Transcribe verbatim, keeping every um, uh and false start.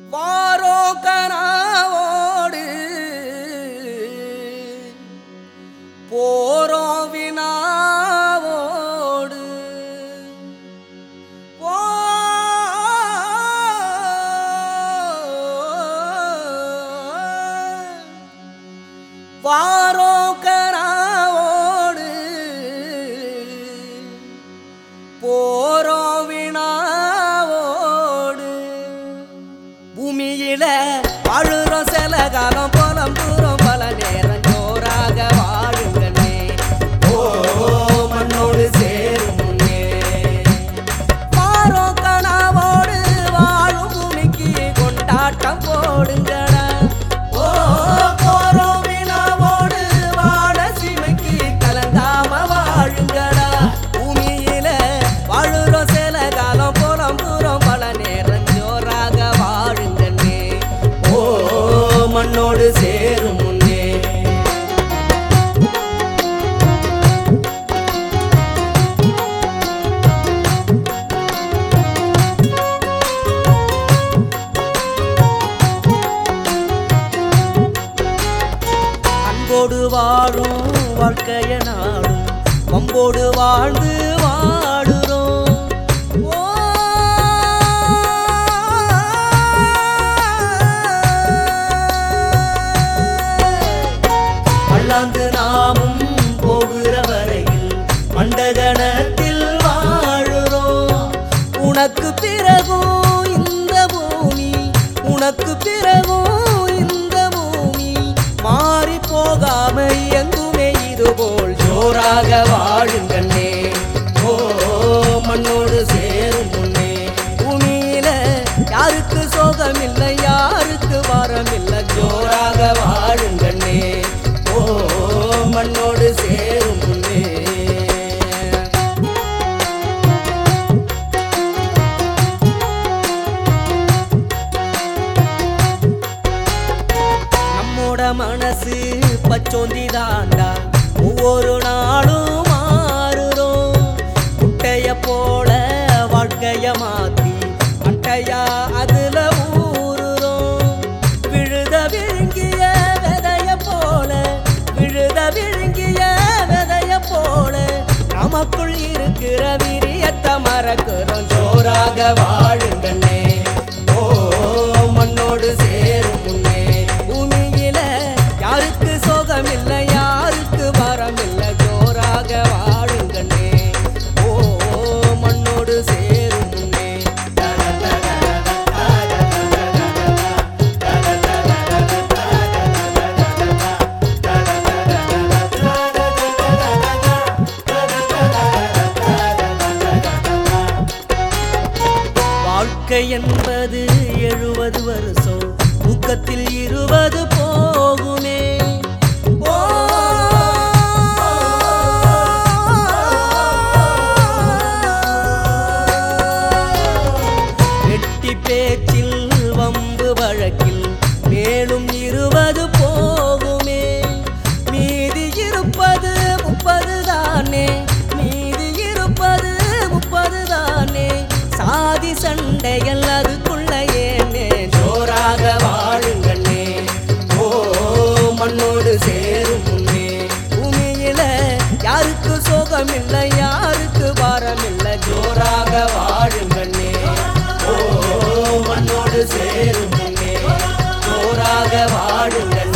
வாரோ கனாவோடு போரோ வினாவோடு வாரோ கனாவோடு போரோ வினாவோடு பூமியில வாழுறோம் சில காலம் போலம் தூரம் பல நேரம் ஜோராக வாழுங்கண்ணே ஓ மண்ணோடு சேரும் முன்னே வாரோ கனாவோடு வாழும் பூமிக்கு கொண்டாட்டம் போடுங்கடா ஓ போரோ வினாவோடு வாழ சீமைக்கு கலந்தாம வாழுங்கடா பூமியில வாழுறோம் சில காலம் போலம் தூரம் பல நேரம் ஜோராக வாழுங்கண்ணே ஓ மண்ணோடு சேரும் முன்னே அன்போடு வாழும் வாழ்க்கைய நாடும் வம்போடு வாழ்ந்து வாழுறோம் ஓ பல்லாந்து நாமும் போகிற வரையில் மண்டகணத்தில் வாழுறோம் உனக்கு பிறகும் இந்த பூமி உனக்கு பிறகும் இந்த பூமி மாறி போகாம எங்குமே இதுபோல் ஜோராக வாழுங்கண்ணே ஓ மண்ணோடு சேரும் முன்னே பூமியில யாருக்கு சோகமில்லை யாருக்கு வாரமில்லை ஜோராக வாழுங்கண்ணே ஓ மண்ணோடு சேரும் முன்னே நம்மோட மனசு பச்சோந்தி தாண்டா ஒவ்வொரு நாளும் மாறுறோம் குட்டைய போல வாழ்க்கைய மாத்தி அட்டையா அதுல ஊறுறோம் விழுத விழுங்கிய விதைய போல விழுத விழுங்கிய விதைய போல நமக்குள் இருக்கிற விரியத்தை மறக்கிறோம் ஜோராக வாழுங்கண்ணே ஓ மண்ணோடு சேரும் முன்னே பூமியில யாருக்கு சோகமில்லை யாருக்கு வரமில்லை ஜோராக வாழுங்கண்ணே ஓ மண்ணோடு சேரும் முன்னே வாழ்க்கை என்பது எழுபது வருஷம் தூக்கத்தில் இருபது போகுமே ஓ வெட்டி பேச்சில் வம்பு வழக்கில் மேலும் இருபது போகுமே மீதி இருப்பது முப்பது தானே மீதி இருப்பது முப்பது தானே சாதி சண்டைகள் அதுக்குள்ள ஏனே ஜோராக வாழுங்கண்ணே ஓ மண்ணோடு சேரும் முன்னே பூமியில யாருக்கு சோகமில்லை யாருக்கு பாரமில்லை ஜோராக வாழுங்கண்ணே ஓ மண்ணோடு சேரும் முன்னே ஜோராக வாழுங்கண்ணே